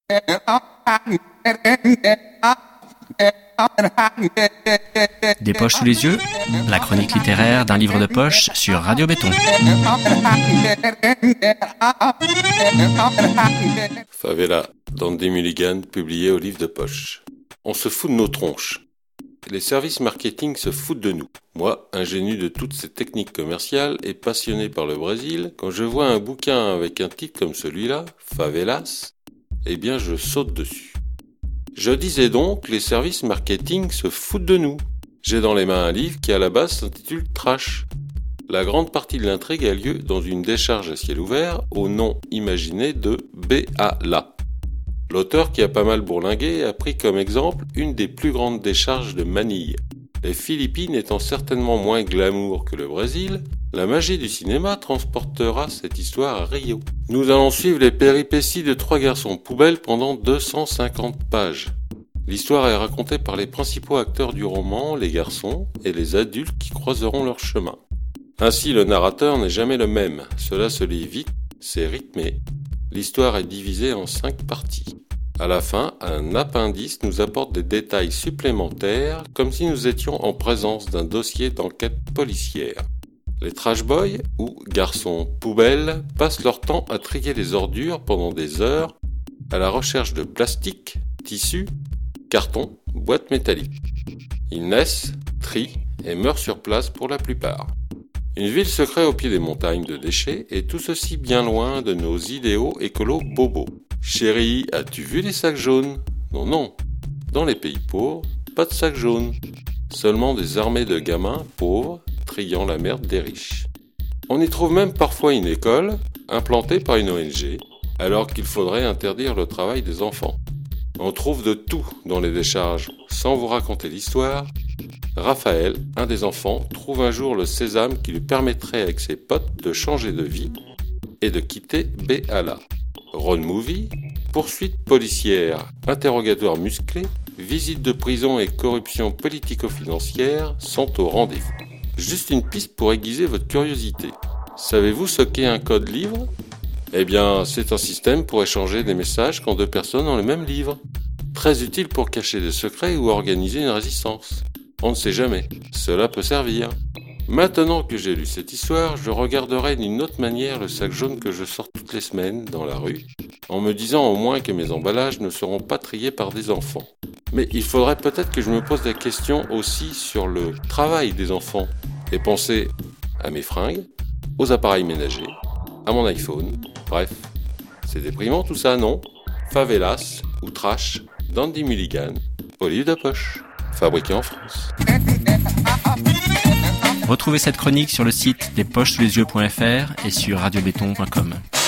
Des poches sous les yeux, la chronique littéraire d'un livre de poche sur Radio Béton. Favela, d'Andy Mulligan, publié au livre de poche. On se fout de nos tronches. Les services marketing se foutent de nous. Moi, ingénu de toutes ces techniques commerciales et passionné par le Brésil, quand je vois un bouquin avec un titre comme celui-là, Favelas, eh bien je saute dessus. Je disais donc, les services marketing se foutent de nous. J'ai dans les mains un livre qui à la base s'intitule Trash. La grande partie de l'intrigue a lieu dans une décharge à ciel ouvert au nom imaginé de Béala. L'auteur, qui a pas mal bourlingué, a pris comme exemple une des plus grandes décharges de Manille. Les Philippines étant certainement moins glamour que le Brésil, la magie du cinéma transportera cette histoire à Rio. Nous allons suivre les péripéties de 3 garçons poubelles pendant 250 pages. L'histoire est racontée par les principaux acteurs du roman, les garçons et les adultes qui croiseront leur chemin. Ainsi, le narrateur n'est jamais le même. Cela se lit vite, c'est rythmé. L'histoire est divisée en 5 parties. À la fin, un appendice nous apporte des détails supplémentaires, comme si nous étions en présence d'un dossier d'enquête policière. Les trash boys, ou garçons poubelles, passent leur temps à trier les ordures pendant des heures, à la recherche de plastique, tissus, cartons, boîtes métalliques. Ils naissent, trient et meurent sur place pour la plupart. Une ville se crée au pied des montagnes de déchets et tout ceci bien loin de nos idéaux écolos bobos. Chérie, as-tu vu les sacs jaunes ? Non. Dans les pays pauvres, pas de sacs jaunes. Seulement des armées de gamins pauvres triant la merde des riches. On y trouve même parfois une école implantée par une ONG alors qu'il faudrait interdire le travail des enfants. On trouve de tout dans les décharges. Sans vous raconter l'histoire, Raphaël, un des enfants, trouve un jour le sésame qui lui permettrait avec ses potes de changer de vie et de quitter Béala. Road movie, poursuite policière, interrogatoire musclé, visite de prison et corruption politico-financière sont au rendez-vous. Juste une piste pour aiguiser votre curiosité. Savez-vous ce qu'est un code livre ? Eh bien, c'est un système pour échanger des messages quand 2 personnes ont le même livre. Très utile pour cacher des secrets ou organiser une résistance. On ne sait jamais, cela peut servir. Maintenant que j'ai lu cette histoire, je regarderai d'une autre manière le sac jaune que je sors toutes les semaines dans la rue, en me disant au moins que mes emballages ne seront pas triés par des enfants. Mais il faudrait peut-être que je me pose des questions aussi sur le travail des enfants, et penser à mes fringues, aux appareils ménagers, à mon iPhone, bref. C'est déprimant tout ça, non ? Favelas ou Trash, d'Andy Mulligan, au livre de poche, fabriqué en France. Retrouvez cette chronique sur le site despochesouslesyeux.fr et sur radiobéton.com.